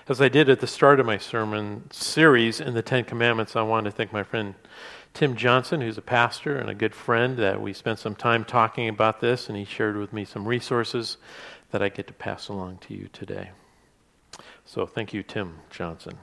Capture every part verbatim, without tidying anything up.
As I did at the start of my sermon series in the Ten Commandments, I want to thank my friend Tim Johnson, who's a pastor and a good friend, that we spent some time talking about this, and he shared with me some resources that I get to pass along to you today. So thank you, Tim Johnson.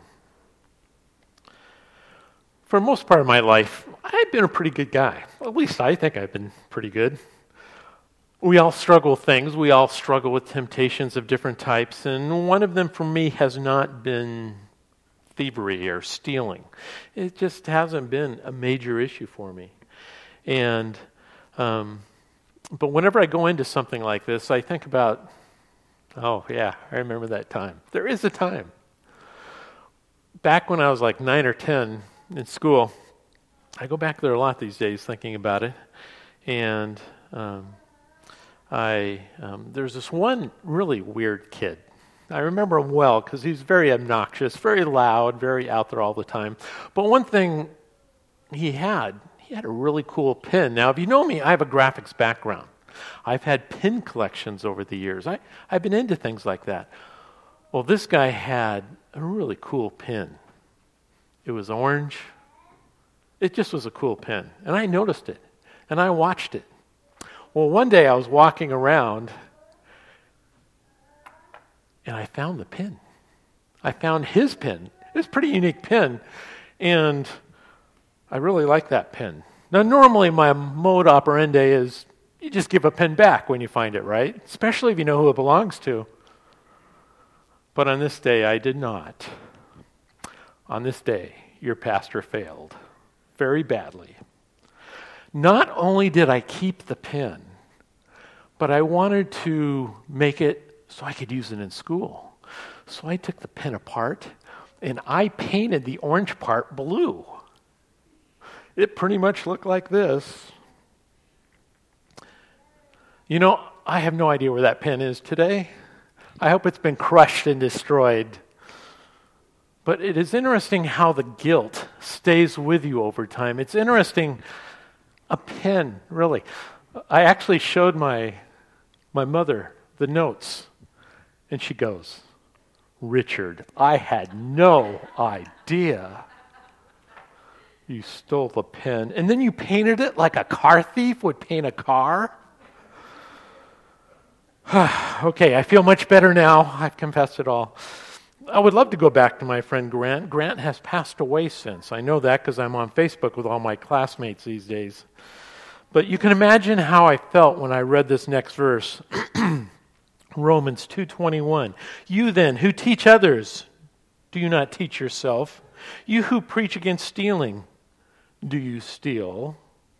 For most part of my life, I've been a pretty good guy. At least I think I've been pretty good. We all struggle with things. We all struggle with temptations of different types, and one of them for me has not been thievery or stealing. It just hasn't been a major issue for me. And um, but whenever I go into something like this, I think about, oh yeah, I remember that time. There is a time. Back when I was like nine or ten in school, I go back there a lot these days thinking about it, and um, I um, there's this one really weird kid. I remember him well because he's very obnoxious, very loud, very out there all the time. But one thing he had, he had a really cool pen. Now, if you know me, I have a graphics background. I've had pen collections over the years. I, I've been into things like that. Well, this guy had a really cool pen. It was orange. It just was a cool pen. And I noticed it, and I watched it. Well, one day I was walking around, and I found the pen. I found his pen. It's a pretty unique pen, and I really like that pen. Now, normally my mode operandi is you just give a pen back when you find it, right? Especially if you know who it belongs to. But on this day, I did not. On this day, your pastor failed very badly. Not only did I keep the pen, but I wanted to make it so I could use it in school. So I took the pen apart, and I painted the orange part blue. It pretty much looked like this. You know, I have no idea where that pen is today. I hope it's been crushed and destroyed. But it is interesting how the guilt stays with you over time. It's interesting, a pen, really. I actually showed my my mother the notes, and she goes, "Richard, I had no idea you stole the pen. And then you painted it like a car thief would paint a car?" Okay, I feel much better now. I've confessed it all. I would love to go back to my friend Grant. Grant has passed away since. I know that because I'm on Facebook with all my classmates these days. But you can imagine how I felt when I read this next verse. Romans two twenty-one. You then, who teach others, do you not teach yourself? You who preach against stealing, do you steal?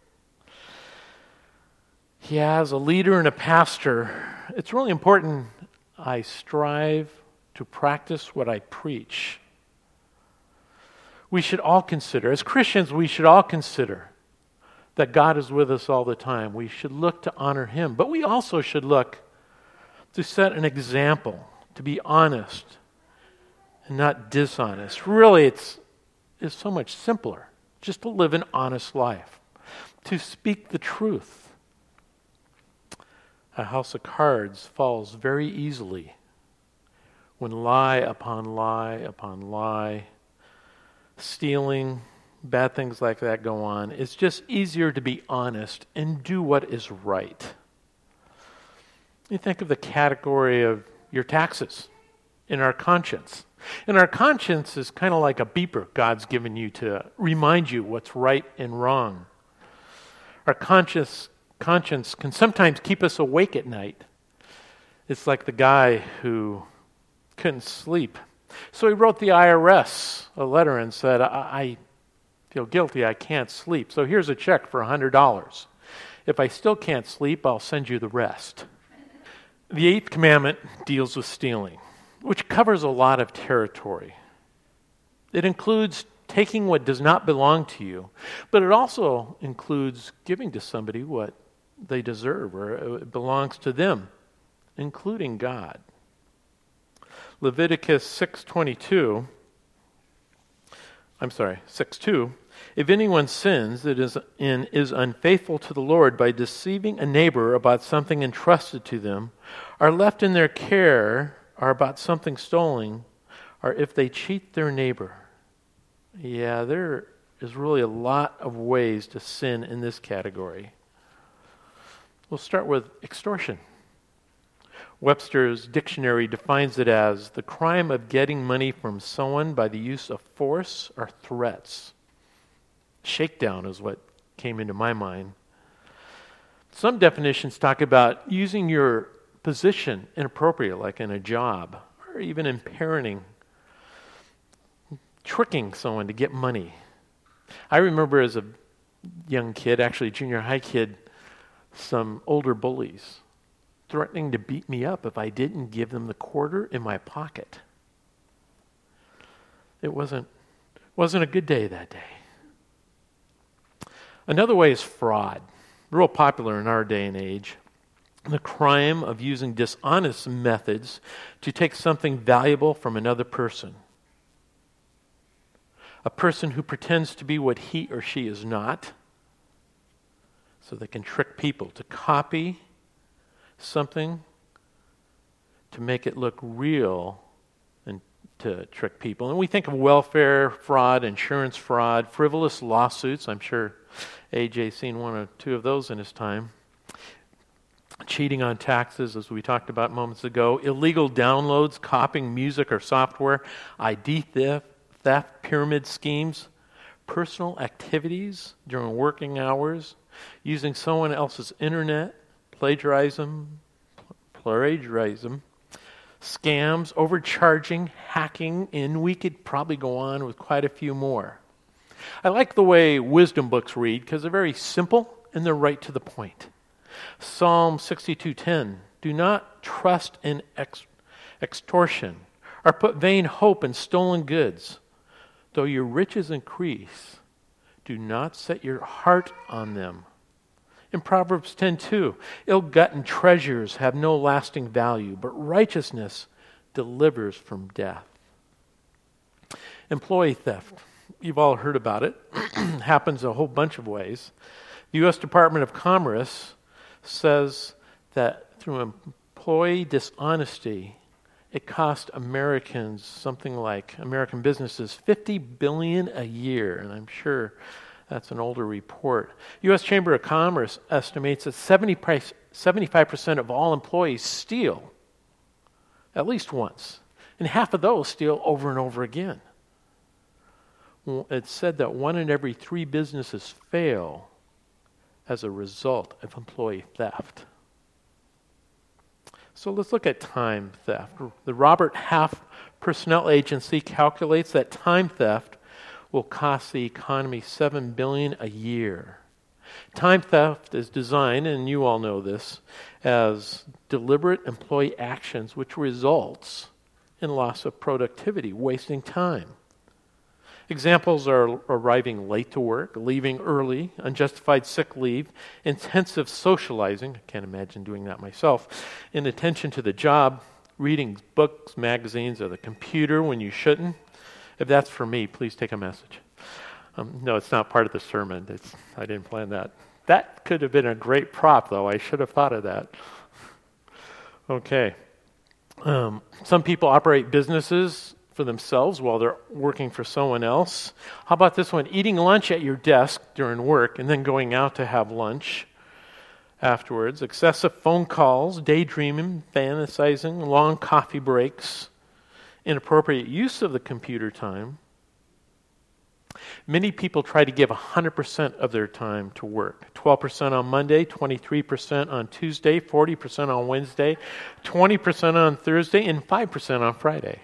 Yeah, as a leader and a pastor, it's really important I strive to practice what I preach. We should all consider, as Christians, we should all consider that God is with us all the time. We should look to honor Him, but we also should look to set an example, to be honest and not dishonest. Really, it's, it's so much simpler just to live an honest life, to speak the truth. A house of cards falls very easily when lie upon lie upon lie, stealing, bad things like that go on. It's just easier to be honest and do what is right. You think of the category of your taxes in our conscience. And our conscience is kind of like a beeper God's given you to remind you what's right and wrong. Our conscience, conscience can sometimes keep us awake at night. It's like the guy who couldn't sleep. So he wrote the I R S a letter and said, I, I feel guilty, I can't sleep. So here's a check for one hundred dollars. If I still can't sleep, I'll send you the rest. The eighth commandment deals with stealing, which covers a lot of territory. It includes taking what does not belong to you, but it also includes giving to somebody what they deserve or it belongs to them, including God. Leviticus six twenty-two, I'm sorry, six two, if anyone sins that is and is unfaithful to the Lord by deceiving a neighbor about something entrusted to them, are left in their care, or about something stolen, or if they cheat their neighbor. Yeah, there is really a lot of ways to sin in this category. We'll start with extortion. Webster's dictionary defines it as the crime of getting money from someone by the use of force or threats. Shakedown is what came into my mind. Some definitions talk about using your position inappropriately, like in a job, or even in parenting, tricking someone to get money. I remember as a young kid, actually junior high kid, some older bullies threatening to beat me up if I didn't give them the quarter in my pocket. It wasn't, wasn't a good day that day. Another way is fraud, real popular in our day and age. The crime of using dishonest methods to take something valuable from another person. A person who pretends to be what he or she is not, so they can trick people to copy something to make it look real and to trick people. And we think of welfare fraud, insurance fraud, frivolous lawsuits. I'm sure A J's seen one or two of those in his time. Cheating on taxes, as we talked about moments ago. Illegal downloads, copying music or software. I D theft, theft, pyramid schemes. Personal activities during working hours. Using someone else's internet. Plagiarism, plagiarism, scams, overcharging, hacking, and we could probably go on with quite a few more. I like the way wisdom books read because they're very simple and they're right to the point. Psalm sixty-two ten, do not trust in ex- extortion or put vain hope in stolen goods. Though your riches increase, do not set your heart on them. In Proverbs ten two, ill-gotten treasures have no lasting value, but righteousness delivers from death. Employee theft. You've all heard about it. Happens a whole bunch of ways. The U S Department of Commerce says that through employee dishonesty, it cost Americans something like, American businesses, fifty billion dollars a year, and I'm sure that's an older report. U S Chamber of Commerce estimates that seventy-five percent of all employees steal at least once, and half of those steal over and over again. It's said that one in every three businesses fail as a result of employee theft. So let's look at time theft. The Robert Half Personnel Agency calculates that time theft will cost the economy seven billion dollars a year. Time theft is designed, and you all know this, as deliberate employee actions which results in loss of productivity, wasting time. Examples are arriving late to work, leaving early, unjustified sick leave, intensive socializing, I can't imagine doing that myself, inattention to the job, reading books, magazines, or the computer when you shouldn't. If that's for me, please take a message. Um, no, it's not part of the sermon. It's, I didn't plan that. That could have been a great prop, though. I should have thought of that. Okay. Um, some people operate businesses for themselves while they're working for someone else. How about this one? Eating lunch at your desk during work and then going out to have lunch afterwards. Excessive phone calls, daydreaming, fantasizing, long coffee breaks, inappropriate use of the computer time. Many people try to give one hundred percent of their time to work. twelve percent on Monday, twenty-three percent on Tuesday, forty percent on Wednesday, twenty percent on Thursday, and five percent on Friday.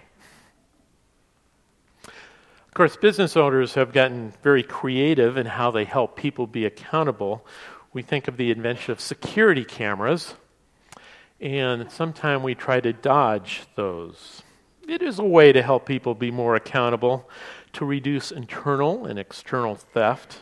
Of course, business owners have gotten very creative in how they help people be accountable. We think of the invention of security cameras, and sometimes we try to dodge those. It is a way to help people be more accountable, to reduce internal and external theft.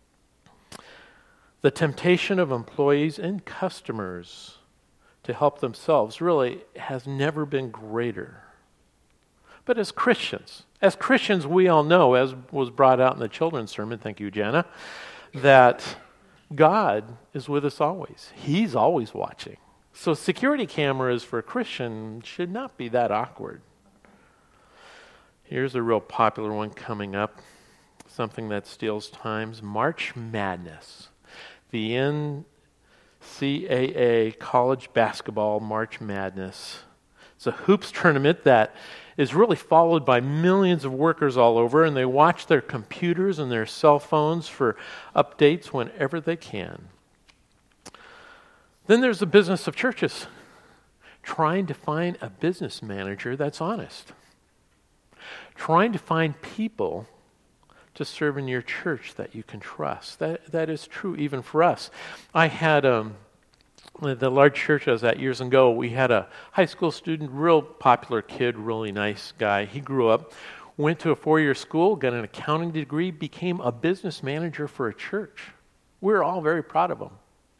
The temptation of employees and customers to help themselves really has never been greater. But as Christians, as Christians, we all know, as was brought out in the children's sermon, thank you, Jana, that God is with us always. He's always watching. So security cameras for a Christian should not be that awkward. Here's a real popular one coming up, something that steals times. March Madness. The N C A A College Basketball March Madness. It's a hoops tournament that is really followed by millions of workers all over, and they watch their computers and their cell phones for updates whenever they can. Then there's the business of churches, trying to find a business manager that's honest. Trying to find people to serve in your church that you can trust. That that is true even for us. I had um, the large church I was at years ago. We had a high school student, real popular kid, really nice guy. He grew up, went to a four-year school, got an accounting degree, became a business manager for a church. We were all very proud of him.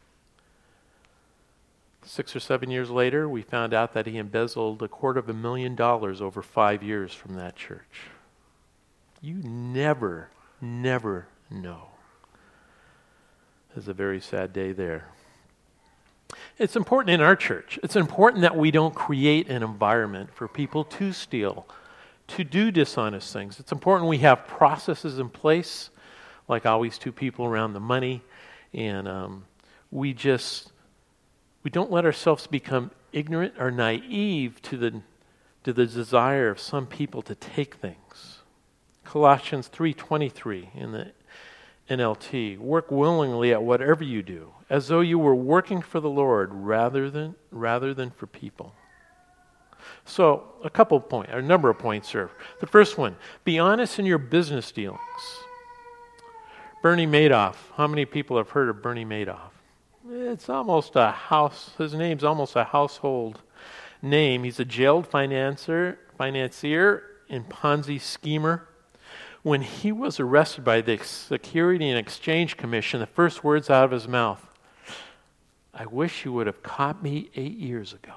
Six or seven years later, we found out that he embezzled a quarter of a million dollars over five years from that church. You never, never know. It's a very sad day there. It's important in our church. It's important that we don't create an environment for people to steal, to do dishonest things. It's important we have processes in place, like always two people around the money, and um, we just... We don't let ourselves become ignorant or naive to the, to the desire of some people to take things. Colossians three twenty-three in the N L T, work willingly at whatever you do, as though you were working for the Lord rather than rather than for people. So, a couple of points, or a number of points here. The first one, be honest in your business dealings. Bernie Madoff. How many people have heard of Bernie Madoff? It's almost a house, his name's almost a household name. He's a jailed financier, financier and Ponzi schemer. When he was arrested by the Security and Exchange Commission, the first words out of his mouth, I wish you would have caught me eight years ago.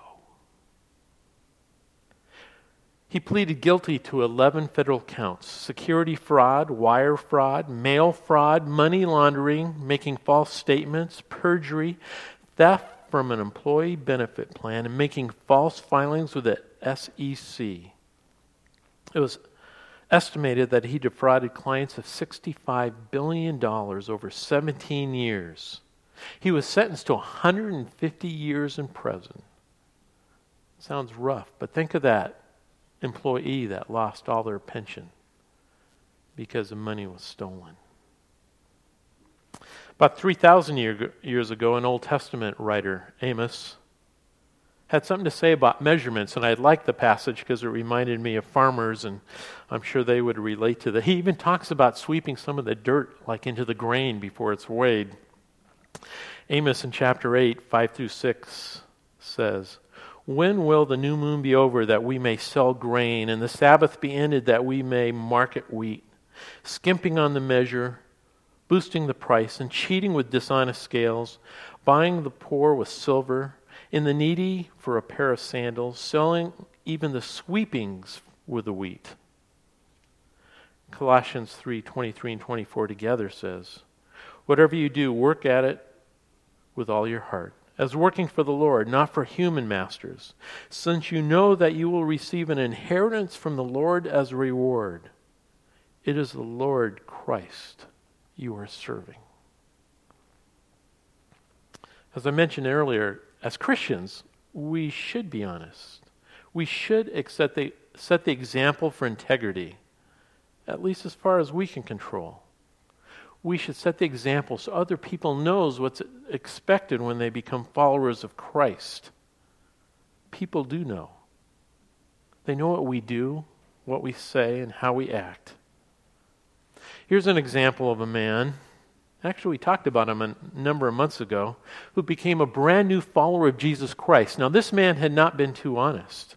He pleaded guilty to eleven federal counts: security fraud, wire fraud, mail fraud, money laundering, making false statements, perjury, theft from an employee benefit plan, and making false filings with the S E C. It was estimated that he defrauded clients of sixty-five billion dollars over seventeen years. He was sentenced to one hundred fifty years in prison. Sounds rough, but think of that employee that lost all their pension because the money was stolen. About three thousand year, years ago, an Old Testament writer, Amos, had something to say about measurements, and I liked the passage because it reminded me of farmers, and I'm sure they would relate to that. He even talks about sweeping some of the dirt like into the grain before it's weighed. Amos in chapter eight, five through six says, when will the new moon be over that we may sell grain, and the Sabbath be ended that we may market wheat, skimping on the measure, boosting the price, and cheating with dishonest scales, buying the poor with silver, in the needy for a pair of sandals, selling even the sweepings with the wheat. Colossians three twenty-three and twenty-four together says, whatever you do, work at it with all your heart, as working for the Lord, not for human masters, since you know that you will receive an inheritance from the Lord as a reward. It is the Lord Christ you are serving. As I mentioned earlier, as Christians, we should be honest. We should set the, set the example for integrity, at least as far as we can control. We should set the example so other people knows what's expected when they become followers of Christ. People do know. They know what we do, what we say, and how we act. Here's an example of a man, actually we talked about him a number of months ago, who became a brand new follower of Jesus Christ. Now this man had not been too honest.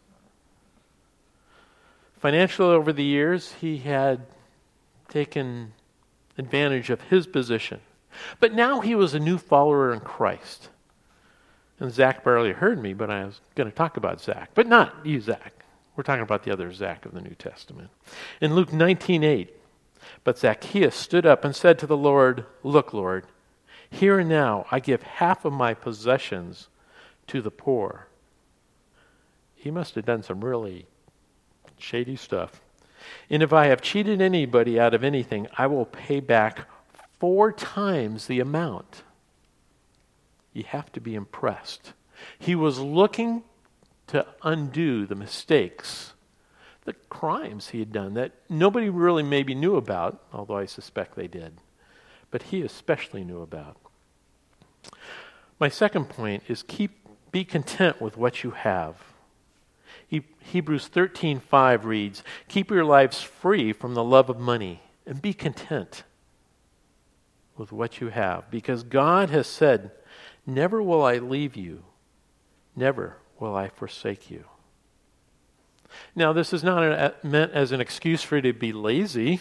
Financially over the years, he had taken advantage of his position. But now he was a new follower in Christ. And Zach barely heard me, but I was going to talk about Zach. But not you, Zach. We're talking about the other Zach of the New Testament. In Luke nineteen eight, but Zacchaeus stood up and said to the Lord, look, Lord, here and now I give half of my possessions to the poor. He must have done some really shady stuff. And if I have cheated anybody out of anything, I will pay back four times the amount. You have to be impressed. He was looking to undo the mistakes, the crimes he had done that nobody really maybe knew about, although I suspect they did. But he especially knew about. My second point is keep be content with what you have. He, Hebrews thirteen five reads, "Keep your lives free from the love of money and be content with what you have, because God has said, 'Never will I leave you, never will I forsake you.'" Now, this is not a, meant as an excuse for you to be lazy.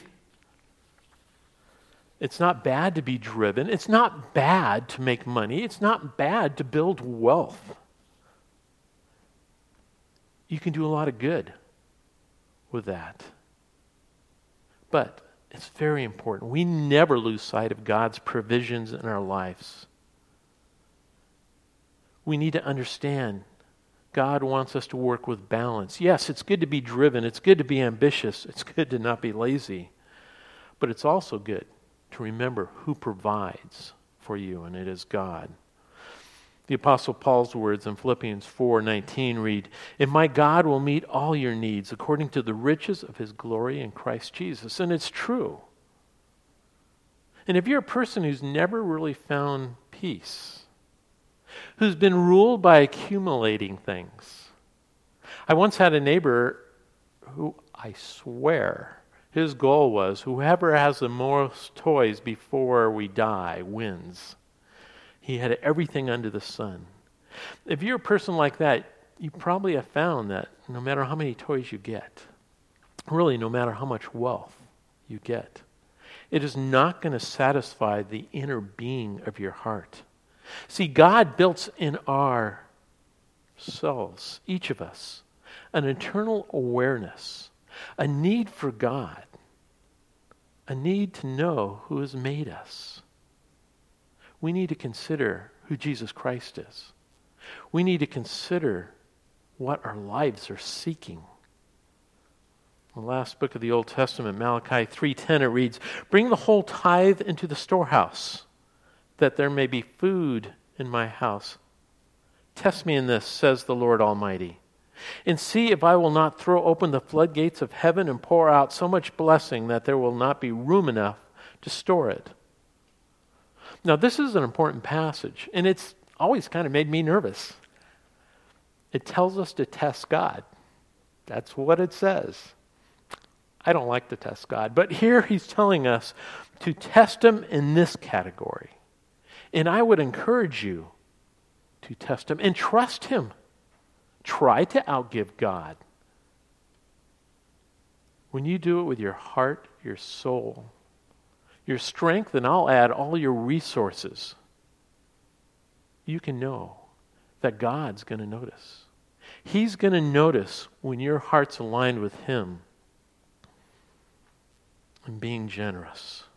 It's not bad to be driven. It's not bad to make money. It's not bad to build wealth. You can do a lot of good with that. But it's very important. We never lose sight of God's provisions in our lives. We need to understand God wants us to work with balance. Yes, it's good to be driven. It's good to be ambitious. It's good to not be lazy. But it's also good to remember who provides for you, and it is God. The Apostle Paul's words in Philippians four nineteen read, "And my God will meet all your needs according to the riches of his glory in Christ Jesus." And it's true. And if you're a person who's never really found peace, who's been ruled by accumulating things. I once had a neighbor who, I swear, his goal was whoever has the most toys before we die wins. He had everything under the sun. If you're a person like that, you probably have found that no matter how many toys you get, really no matter how much wealth you get, it is not going to satisfy the inner being of your heart. See, God built in our souls, each of us, an internal awareness, a need for God, a need to know who has made us. We need to consider who Jesus Christ is. We need to consider what our lives are seeking. In the last book of the Old Testament, Malachi three ten, it reads, "Bring the whole tithe into the storehouse, that there may be food in my house. Test me in this, says the Lord Almighty, and see if I will not throw open the floodgates of heaven and pour out so much blessing that there will not be room enough to store it." Now, this is an important passage, and it's always kind of made me nervous. It tells us to test God. That's what it says. I don't like to test God, but here he's telling us to test him in this category. And I would encourage you to test him and trust him. Try to outgive God. When you do it with your heart, your soul, your strength, and I'll add all your resources, you can know that God's going to notice. He's going to notice when your heart's aligned with him and being generous.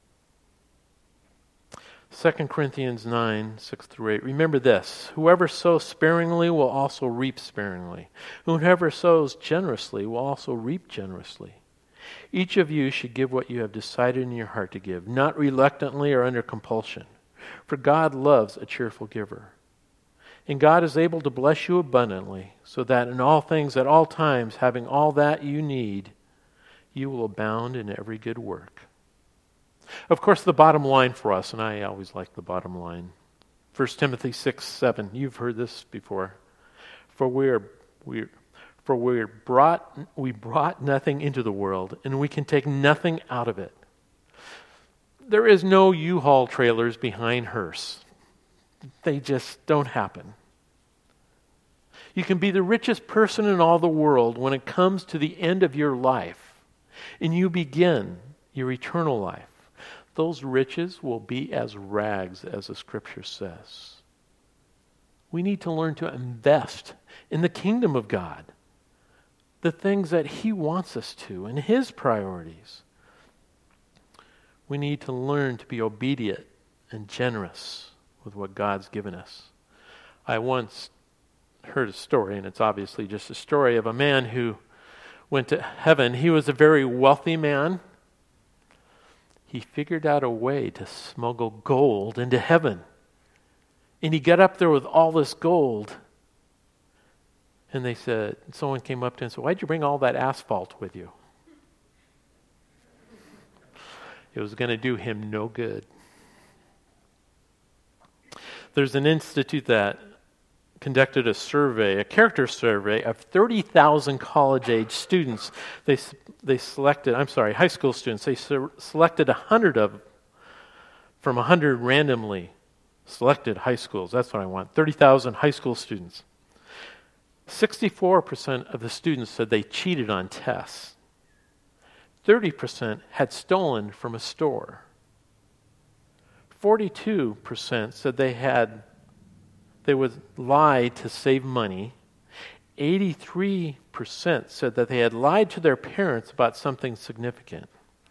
Second Corinthians nine, six through eight. Remember this, whoever sows sparingly will also reap sparingly. Whoever sows generously will also reap generously. Each of you should give what you have decided in your heart to give, not reluctantly or under compulsion. For God loves a cheerful giver. And God is able to bless you abundantly, so that in all things at all times, having all that you need, you will abound in every good work. Of course, the bottom line for us, and I always like the bottom line, First Timothy six seven, you've heard this before. For we are we for we are brought we brought nothing into the world, and we can take nothing out of it. There is no U-Haul trailers behind hearse. They just don't happen. You can be the richest person in all the world when it comes to the end of your life, and you begin your eternal life. Those riches will be as rags, as the Scripture says. We need to learn to invest in the kingdom of God, the things that He wants us to, and His priorities. We need to learn to be obedient and generous with what God's given us. I once heard a story, and it's obviously just a story, of a man who went to heaven. He was a very wealthy man. He figured out a way to smuggle gold into heaven. And he got up there with all this gold. And they said, someone came up to him and said, why'd you bring all that asphalt with you? It was going to do him no good. There's an institute that conducted a survey, a character survey of thirty thousand college-age students. They they selected, I'm sorry, high school students. They se- selected one hundred of from one hundred randomly selected high schools. That's what I want. thirty thousand high school students. sixty-four percent of the students said they cheated on tests. thirty percent had stolen from a store. forty-two percent said they had they would lie to save money. eighty-three percent said that they had lied to their parents about something significant.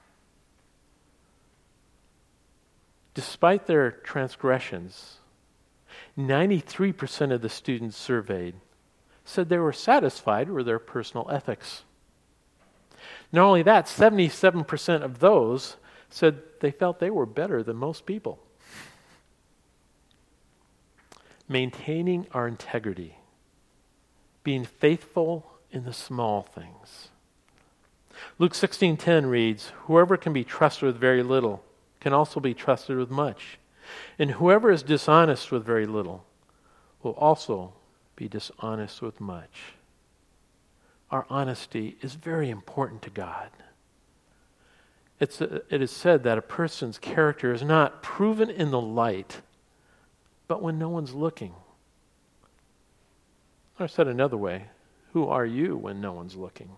Despite their transgressions, ninety-three percent of the students surveyed said they were satisfied with their personal ethics. Not only that, seventy-seven percent of those said they felt they were better than most people. Maintaining our integrity, being faithful in the small things. Luke sixteen ten reads, whoever can be trusted with very little can also be trusted with much. And whoever is dishonest with very little will also be dishonest with much. Our honesty is very important to God. It's a, it is said that a person's character is not proven in the light, but when no one's looking. Or said another way, who are you when no one's looking?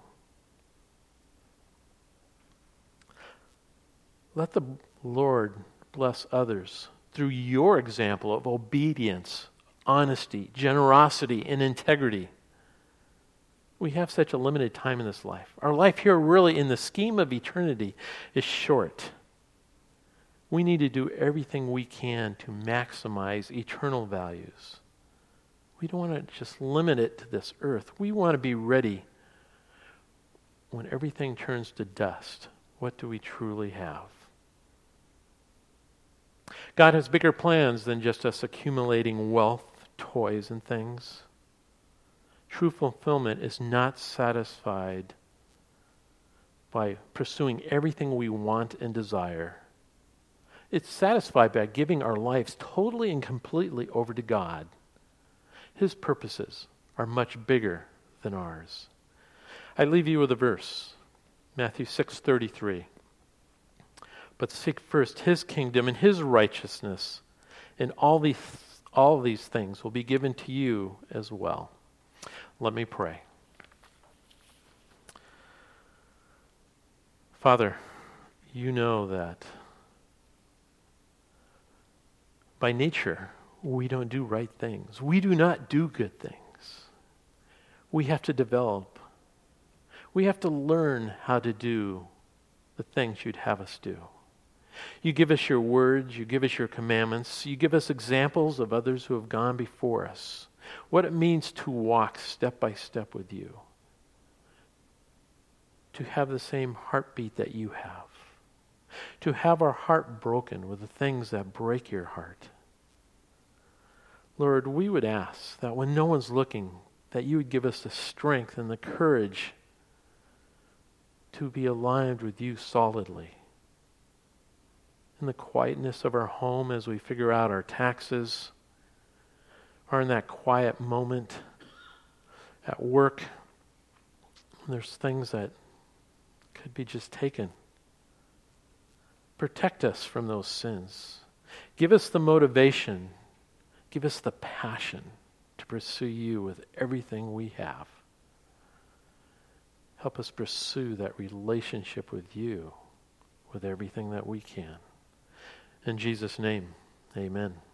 Let the Lord bless others through your example of obedience, honesty, generosity, and integrity. We have such a limited time in this life. Our life here really in the scheme of eternity is short. We need to do everything we can to maximize eternal values. We don't want to just limit it to this earth. We want to be ready when everything turns to dust. What do we truly have? God has bigger plans than just us accumulating wealth, toys, and things. True fulfillment is not satisfied by pursuing everything we want and desire. It's satisfied by giving our lives totally and completely over to God. His purposes are much bigger than ours. I leave you with a verse, Matthew six thirty-three. But seek first His kingdom and His righteousness, and all these, all these things will be given to you as well. Let me pray. Father, you know that by nature, we don't do right things. We do not do good things. We have to develop. We have to learn how to do the things you'd have us do. You give us your words. You give us your commandments. You give us examples of others who have gone before us. What it means to walk step by step with you. To have the same heartbeat that you have. To have our heart broken with the things that break your heart. Lord, we would ask that when no one's looking, that you would give us the strength and the courage to be aligned with you solidly. In the quietness of our home as we figure out our taxes, or in that quiet moment at work, there's things that could be just taken. Protect us from those sins. Give us the motivation. Give us the passion to pursue you with everything we have. Help us pursue that relationship with you with everything that we can. In Jesus' name, amen.